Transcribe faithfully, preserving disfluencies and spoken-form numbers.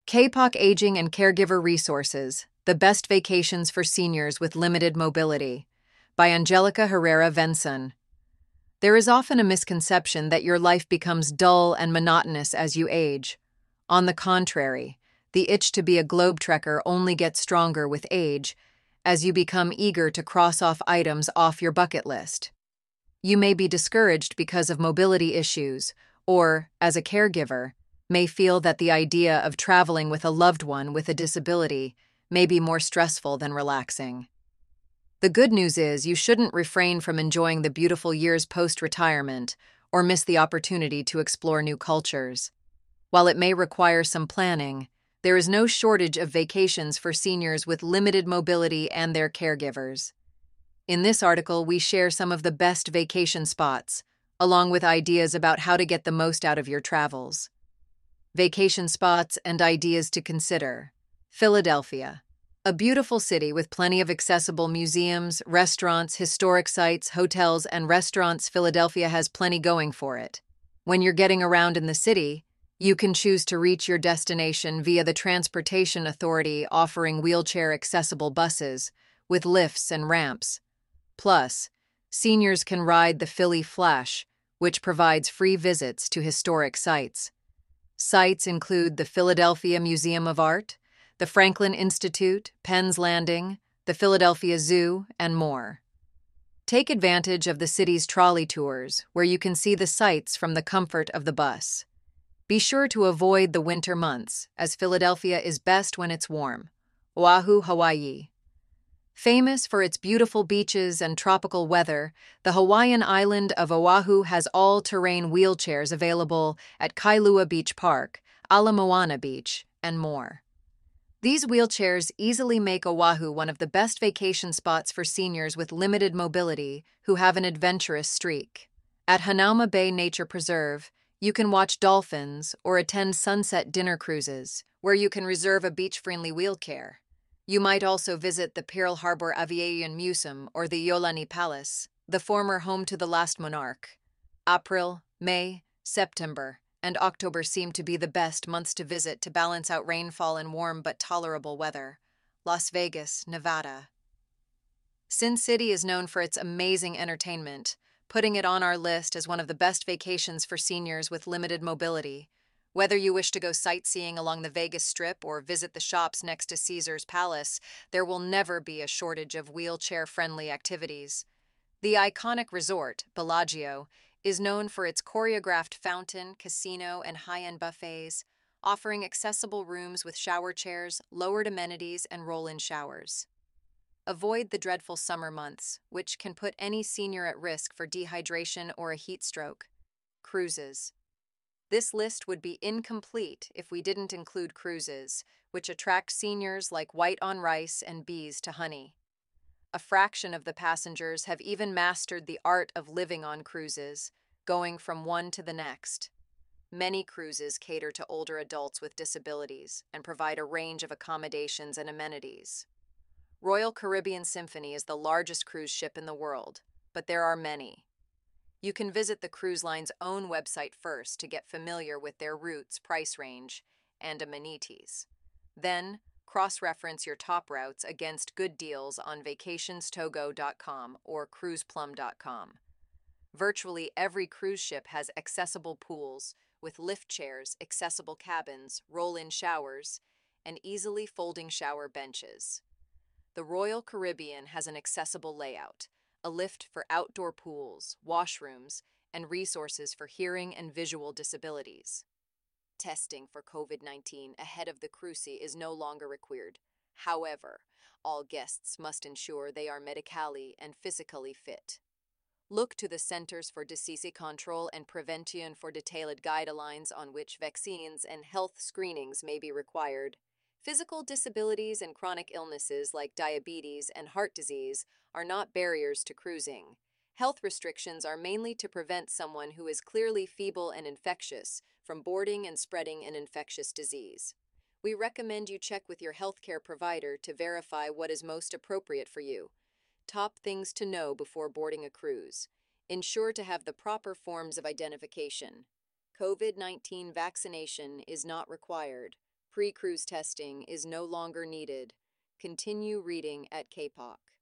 K P O C Aging and Caregiver Resources, The Best Vacations for Seniors with Limited Mobility, by Angelica Herrera Venson. There is often a misconception that your life becomes dull and monotonous as you age. On the contrary, the itch to be a globetrotter only gets stronger with age, as you become eager to cross off items off your bucket list. You may be discouraged because of mobility issues, or, as a caregiver, may feel that the idea of traveling with a loved one with a disability may be more stressful than relaxing. The good news is you shouldn't refrain from enjoying the beautiful years post-retirement or miss the opportunity to explore new cultures. While it may require some planning, there is no shortage of vacations for seniors with limited mobility and their caregivers. In this article, we share some of the best vacation spots, along with ideas about how to get the most out of your travels. Vacation spots and ideas to consider. Philadelphia. A beautiful city with plenty of accessible museums, restaurants, historic sites, hotels, and restaurants. Philadelphia has plenty going for it. When you're getting around in the city, you can choose to reach your destination via the Transportation Authority, offering wheelchair-accessible buses with lifts and ramps. Plus, seniors can ride the Philly Flash, which provides free visits to historic sites. Sites include the Philadelphia Museum of Art, the Franklin Institute, Penn's Landing, the Philadelphia Zoo, and more. Take advantage of the city's trolley tours, where you can see the sights from the comfort of the bus. Be sure to avoid the winter months, as Philadelphia is best when it's warm. Oahu, Hawaii. Famous for its beautiful beaches and tropical weather, the Hawaiian island of Oahu has all-terrain wheelchairs available at Kailua Beach Park, Ala Moana Beach, and more. These wheelchairs easily make Oahu one of the best vacation spots for seniors with limited mobility who have an adventurous streak. At Hanauma Bay Nature Preserve, you can watch dolphins or attend sunset dinner cruises, where you can reserve a beach-friendly wheelchair. You might also visit the Pearl Harbor Aviation Museum or the Iolani Palace, the former home to the last monarch. April, May, September, and October seem to be the best months to visit to balance out rainfall and warm but tolerable weather. Las Vegas, Nevada. Sin City is known for its amazing entertainment, putting it on our list as one of the best vacations for seniors with limited mobility. Whether you wish to go sightseeing along the Vegas Strip or visit the shops next to Caesar's Palace, there will never be a shortage of wheelchair-friendly activities. The iconic resort, Bellagio, is known for its choreographed fountain, casino, and high-end buffets, offering accessible rooms with shower chairs, lowered amenities, and roll-in showers. Avoid the dreadful summer months, which can put any senior at risk for dehydration or a heat stroke. Cruises. This list would be incomplete if we didn't include cruises, which attract seniors like white on rice and bees to honey. A fraction of the passengers have even mastered the art of living on cruises, going from one to the next. Many cruises cater to older adults with disabilities and provide a range of accommodations and amenities. Royal Caribbean Symphony is the largest cruise ship in the world, but there are many. You can visit the cruise line's own website first to get familiar with their routes, price range, and amenities. Then, cross-reference your top routes against good deals on vacations togo dot com or cruise plum dot com. Virtually every cruise ship has accessible pools with lift chairs, accessible cabins, roll-in showers, and easily folding shower benches. The Royal Caribbean has an accessible layout, a lift for outdoor pools, washrooms, and resources for hearing and visual disabilities. Testing for COVID nineteen ahead of the cruise is no longer required. However, all guests must ensure they are medically and physically fit. Look to the Centers for Disease Control and Prevention for detailed guidelines on which vaccines and health screenings may be required. Physical disabilities and chronic illnesses like diabetes and heart disease are not barriers to cruising. Health restrictions are mainly to prevent someone who is clearly feeble and infectious from boarding and spreading an infectious disease. We recommend you check with your healthcare provider to verify what is most appropriate for you. Top things to know before boarding a cruise. Ensure to have the proper forms of identification. COVID nineteen vaccination is not required. Pre-cruise testing is no longer needed. Continue reading at K P O C.